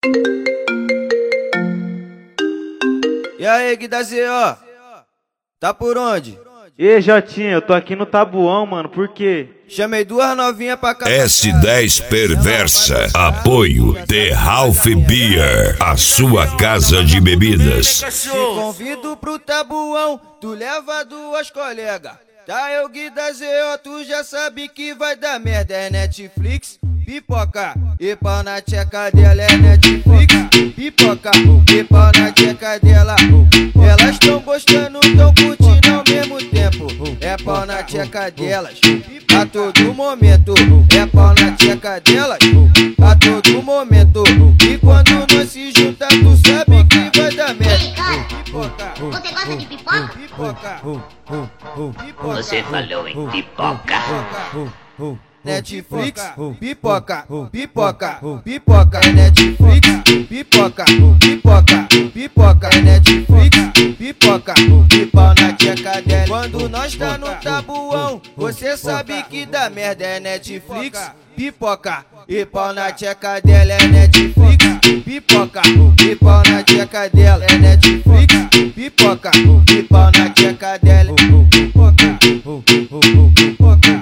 E aí, Guidazio, tá por onde? E Jotinha, eu tô aqui no Tabuão, mano, por quê? Chamei duas novinhas pra cá. S10 Perversa, apoio The Ralph Beer, a sua casa de bebidas. Te convido pro Tabuão, tu leva duas colegas. Tá eu, Guidazio, tu já sabe que vai dar merda. É Netflix, pipoca, e pau na tcheca dela. É Netflix, pipoca, e pau na tcheca dela. Elas tão gostando, tão curtindo ao mesmo tempo. É pau na tcheca delas, a todo momento. É pau na tcheca delas, a todo momento. E quando nós se juntar, tu sabe que vai dar merda. Pipoca, Você gosta de pipoca? pipoca, pipoca. Você falou em pipoca. Netflix, pipoca, pipoca, pipoca. É Netflix, pipoca, pipoca, pipoca. É Netflix, pipoca, e pau na tcheca dela. Quando nós tá no Tabuão, você sabe que dá merda. É Netflix, pipoca, e pau na tcheca dela. É Netflix, pipoca, e pau na tcheca dela. É Netflix, pipoca, e pau na tcheca dela. Pipoca, pipoca,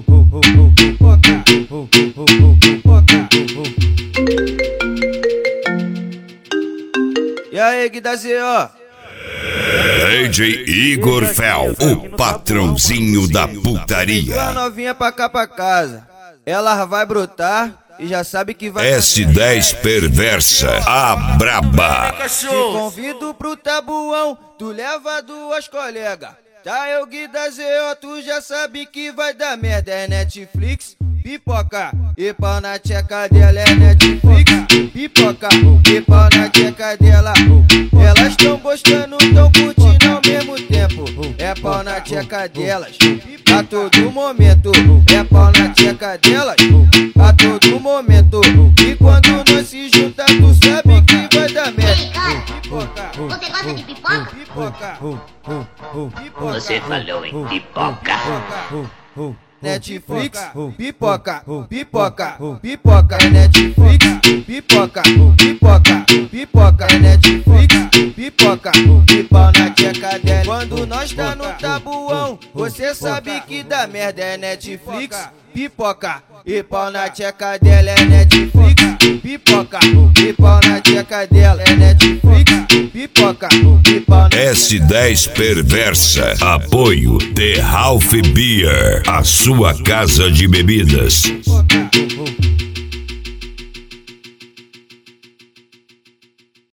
E aí, Guidazio? DJ Igor Fel, o patrãozinho da putaria. Duas novinha pra cá pra casa. Ela vai brotar e já sabe que vai. S10 Perversa, a braba. Te convido pro Tabuão, tu leva duas colegas. Tá eu, Guidazio, tu já sabe que vai dar merda. É Netflix, pipoca, e pau na tcheca dela. É Netflix, pipoca, e pau na tcheca dela. Elas tão gostando, tão curtindo ao mesmo tempo. É pau na tcheca delas, a todo momento. É pau na tcheca delas, a todo momento. E quando nós se juntar, tu sabe que vai dar merda. Pipoca, Você gosta de pipoca? pipoca, pipoca. Você falou em pipoca. Netflix, pipoca, pipoca, pipoca. É Netflix, pipoca, pipoca, pipoca. É Netflix, pipoca, e pau na tcheca dela. Quando nós tá no Tabuão, você sabe que dá merda. É Netflix, pipoca, e pau na tcheca dela. É Netflix, pipoca, e pau na tcheca dela. É Netflix, pipoca, e pau na S10 Perversa, apoio The Ralph Beer, a sua casa de bebidas. tcheca dela.